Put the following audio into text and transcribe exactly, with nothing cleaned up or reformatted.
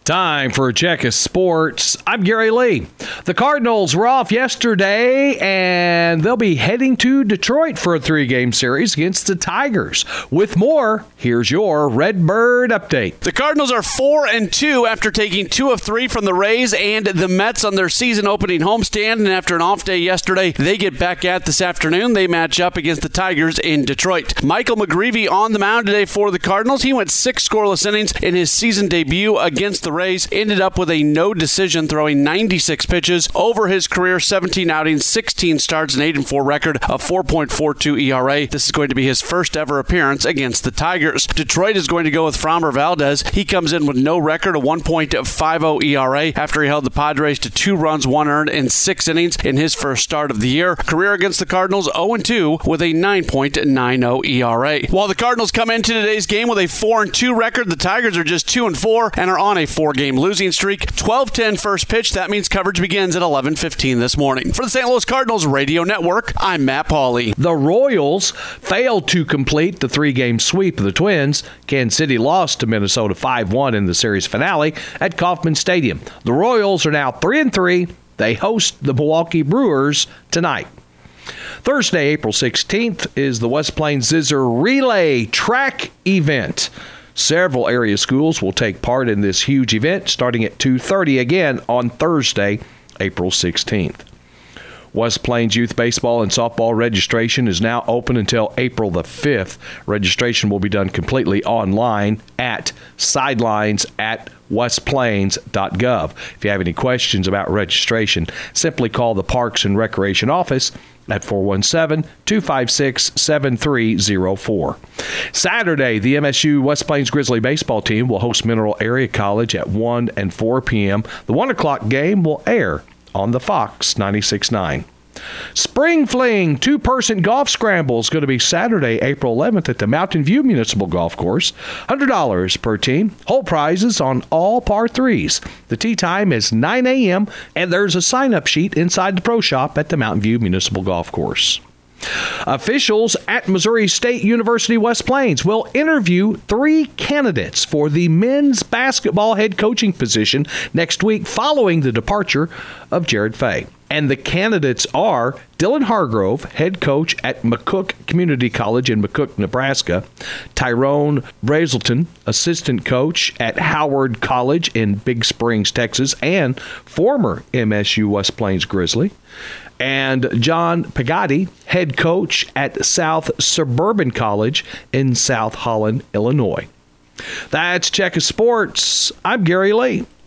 Time for a check of sports. I'm Gary Lee. The Cardinals were off yesterday, and they'll be heading to Detroit for a three-game series against the Tigers. With more, here's your Redbird update. The Cardinals are four and two after taking two of three from the Rays and the Mets on their season-opening homestand. And after an off day yesterday, they get back at this afternoon. They match up against the Tigers in Detroit. Michael McGreevy on the mound today for the Cardinals. He went six scoreless innings in his season debut against the Rays, ended up with a no decision, throwing ninety-six pitches over his career, seventeen outings, sixteen starts, an eight and four record, a four point four two E R A. This is going to be his first ever appearance against the Tigers. Detroit is going to go with Framber Valdez. He comes in with no record, a one point five oh E R A after he held the Padres to two runs, one earned in six innings in his first start of the year. Career against the Cardinals oh and two with a nine point nine oh E R A. While the Cardinals come into today's game with a four and two record, the Tigers are just two and four and are on a four-game losing streak. twelve ten first pitch. That means coverage begins at eleven fifteen this morning. For the Saint Louis Cardinals Radio Network, I'm Matt Pauley. The Royals failed to complete the three-game sweep of the Twins. Kansas City lost to Minnesota five one in the series finale at Kauffman Stadium. The Royals are now three and three. They host the Milwaukee Brewers tonight. Thursday, April sixteenth, is the West Plains Zizzer Relay Track event. Several area schools will take part in this huge event starting at two thirty again on Thursday, April sixteenth. West Plains Youth Baseball and Softball registration is now open until April the fifth. Registration will be done completely online at sidelines at westplains dot gov. If you have any questions about registration, simply call the Parks and Recreation office at four one seven, two five six, seven three zero four. Saturday, the M S U West Plains Grizzly baseball team will host Mineral Area College at one and four p.m. The one o'clock game will air on the Fox ninety-six point nine. Spring Fling two-person golf scramble is going to be Saturday, April eleventh at the Mountain View Municipal Golf Course. one hundred dollars per team. Whole prizes on all par threes. The tee time is nine a.m. and there's a sign-up sheet inside the pro shop at the Mountain View Municipal Golf Course. Officials at Missouri State University West Plains will interview three candidates for the men's basketball head coaching position next week following the departure of Jared Fay. And the candidates are Dylan Hargrove, head coach at McCook Community College in McCook, Nebraska; Tyrone Brazelton, assistant coach at Howard College in Big Springs, Texas, and former M S U West Plains Grizzly; and John Pagatti, head coach at South Suburban College in South Holland, Illinois. That's Check of Sports. I'm Gary Lee.